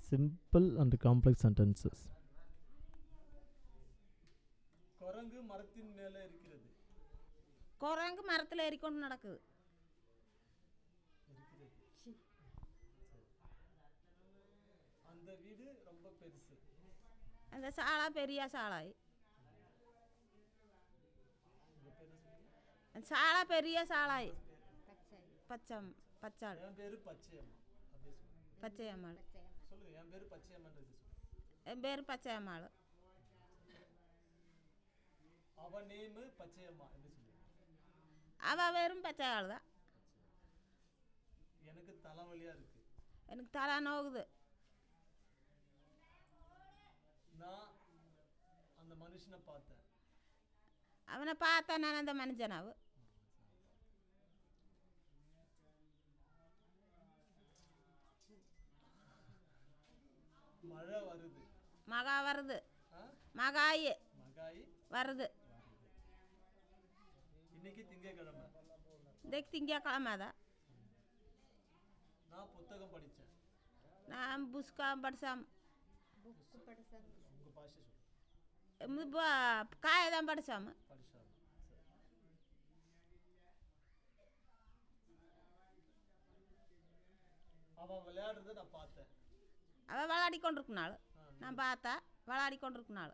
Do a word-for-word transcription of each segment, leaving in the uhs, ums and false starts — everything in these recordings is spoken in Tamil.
simple and complex sentences. குரங்கு மரத்தின் மேலே இருக்கிறது. குரங்கு மரத்தில் ஏறிக்கொண்டு நடக்குது. அந்த வீடு ரொம்ப பெருசு. அந்த சாலா பெரிய சாலாய். சாலா பெரிய சாலாய். பச்சம் பச்சாள். என் பேரு பச்சையம்மா. பச்சையம்மாள். சொல்லுங்க, என் பேரு பச்சையம்மான்றது சொல்லுங்க. என் பேர் பச்சையம்மாள். அவ நேமு பச்சையம்மா எப்படி சொல்லுங்க? அவ வெறும் பச்சையாள் தான். எனக்கு தலைவலியா இருக்கு. எனக்கு தலை நோகுது. நான் அந்த மனுஷனை பார்த்தேன். அவனை பார்த்தா நான் அந்த மனுஷனாவு. மழை வருது. மகா வருது. மகாய் மகாய் வருது. இன்னைக்கு திங்கக்கிழமை. இன்னைக்கு திங்கக்கிழமை தான். நான் புத்தகம் படித்தேன். நான் புஸ்தகம் படித்தேன். உங்கள் பாஷை சொல்லு. காயதான் படித்தோம். படிச்சாம அவன் விளையாடுறத நான் பார்த்தேன். அவள் விளையாடி கொண்டிருக்குனாள். நான் பார்த்தா விளையாடி கொண்டிருக்குனாள்.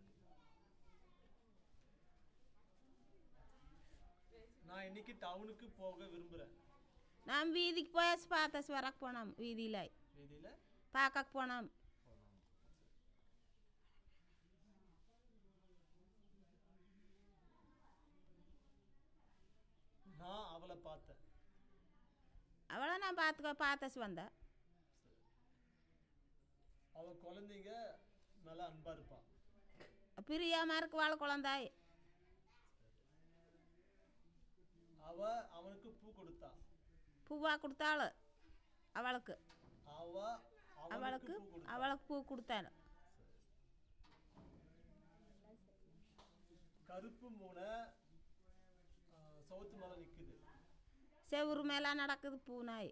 நான் இன்னைக்கு டவுனுக்கு போக விரும்புகிறேன். நான் வீதிக்கு போயாச்சு பார்த்தாச்சு. வரக்கு போனோம். வீதியில் வீதியில் பார்க்க போனோம். நான் அவளை பார்த்தேன். அவளை நான் பார்த்துக்க பார்த்தாச்சு வந்தேன். அவள் குழந்தைங்க நல்லா அன்பா இருப்பான். பிரியாம இருக்கு வாழ குழந்தாய். அவ அவனுக்கு பூ கொடுத்தா. பூவா கொடுத்தாள் அவளுக்கு. அவ அவளுக்கு அவளுக்கு பூ கொடுத்தாள். கருப்பு மூனை சவுத்து மேலே நிற்குது. செவுறு மேலே நடக்குது பூனாய்.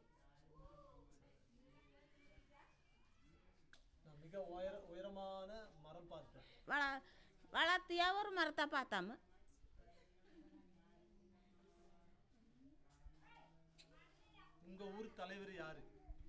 நான் மிக உயர உயரமான மரம் பார்த்தேன். வள வளர்த்தியா ஒரு மரத்தை பார்த்தாம. உங்க ஊர் தலைவர் யாரு?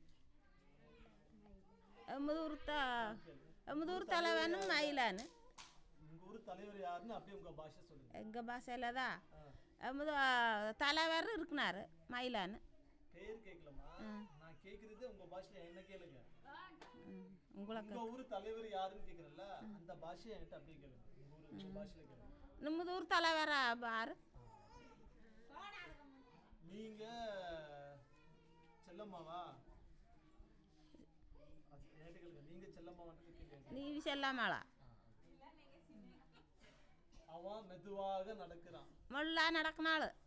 எம்மதூர் த எம்மதூர் தலைவனும் மயிலான்னு. உங்க ஊர் தலைவர் யாருன்னு அப்படியே உங்க பாஷை சொல்லுங்க. எங்கள் பாஷையில் தான் எம்மது தலைவர் இருக்குனாரு மயிலான்னு. பேர் கேட்கலாமா? நான் கேட்குறது உங்க பாஷையில் என்ன கேளுங்க. உங்களுக்கு உங்க ஊர் தலைவர் யாருன்னு கேட்குறல்ல, அந்த பாஷையை என்கிட்ட அப்படியே கேளுங்க. உங்க ஊர் உங்க பாஷையில் கேளுங்க. நம்மது ஊர் தலைவரா பாரு. நீங்க செல்லம்மாவா? என்கிட்ட கேளுங்க. நீங்க செல்லம்மாவான்னு கேட்குறீங்க. நீ செல்லம்மாளா? அவன் மெதுவாக நடக்கிறான். முள்ளா நடக்கினாள்.